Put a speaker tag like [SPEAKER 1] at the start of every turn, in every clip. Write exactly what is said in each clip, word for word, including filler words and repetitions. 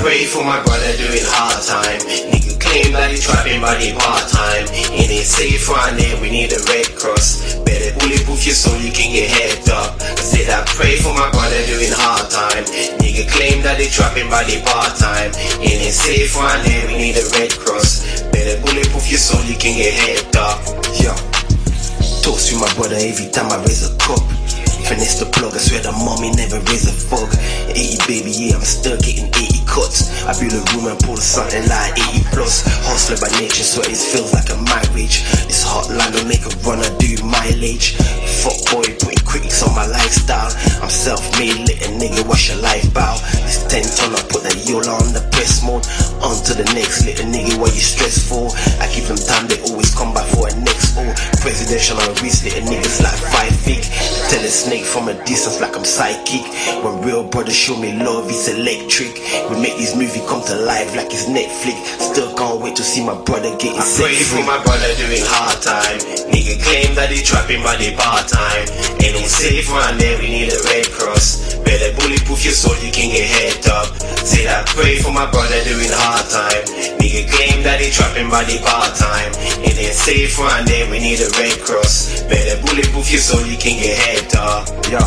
[SPEAKER 1] pray for my brother doing hard time. Nigga claim that he trapping but he part time. It ain't safe around here, we need a Red Cross. Better bulletproof your soul, you can get head up. I said I pray for my brother doing hard time. Nigga claim that he trapping but he part time. It ain't safe around here, we need a Red Cross. Better bulletproof your soul, you can get head up. Yo, toast to my brother every time I raise a cup. Finesse the plug, I swear the mommy never raised a fuck. eighty baby, yeah, I'm still getting eighty cuts. I build a room and pull something like eighty plus. Hustler by nature, so it feels like a marriage. This hotline will make a runner do mileage. Fuck boy, putting critics on my lifestyle. I'm self-made, little nigga, watch your life bow. This ten ton, I put that Yola on the press mode. On to the next, little nigga, what you stressful? I give them time, they always come back for a next O. Presidential on wrist, little niggas like five feet. Tell a snake from a distance like I'm psychic. When real brothers show me love, it's electric. We make this movie come to life like it's Netflix. Still can't wait to see my brother getting sick. I pray for my brother doing hard time. Nigga claim that he trapping but he part time. Ain't no safe around there, we need a Red Cross. Better bulletproof your soul, you can get head up. Say that pray for my brother doing hard time. Nigga claim that he trapping but he part time. It ain't safe around there, we need a Red Cross. Better bulletproof your soul, you can get head up. Yo,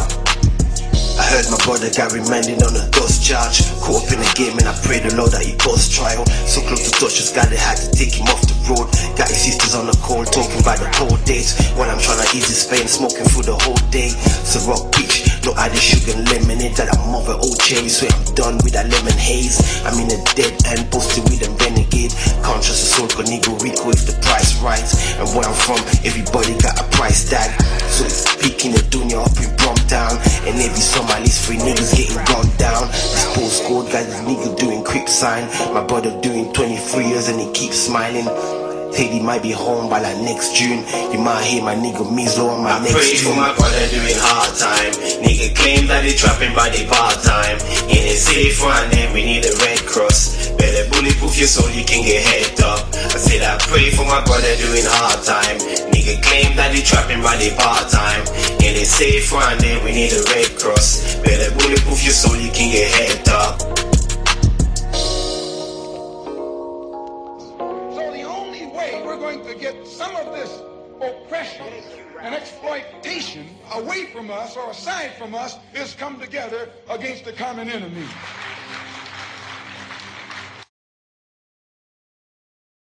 [SPEAKER 1] I heard my brother got remanded on a dust charge. Caught up in the game and I pray the Lord that he bust trial. So close to touch this guy, they had to take him off the road. Got his sisters on the call, talking about the cold days. When I'm trying to ease his pain, smoking through the whole day. So rock beach, no added sugar and lemonade. That I'm mother old cherry, swear I'm done with that lemon haze. I'm in a dead end, posted with a renegade. Conscious of soul, cause nigga Rico if the price right. And where I'm from, everybody got a price tag. So it's peaking the dunya up in Bromtown. And every summer at least three niggas getting gunned down. This postcode guy, this nigga doing quick sign. My brother doing twenty-three years and he keeps smiling. Teddy might be home by like next June. You might hear my nigga Mizo on my I next pray tune. For my brother doing hard time. Nigga claim that he trapping by the part time. In a safe around there, we need a Red Cross. Better bulletproof your soul, you can get head up. I said I pray for my brother doing hard time. Nigga claim that he trapping by the part time. In a safe around there, we need a Red Cross. Better bulletproof your soul, you can get head up.
[SPEAKER 2] We're going to get some of this oppression and exploitation away from us or aside from us is come together against the common enemy.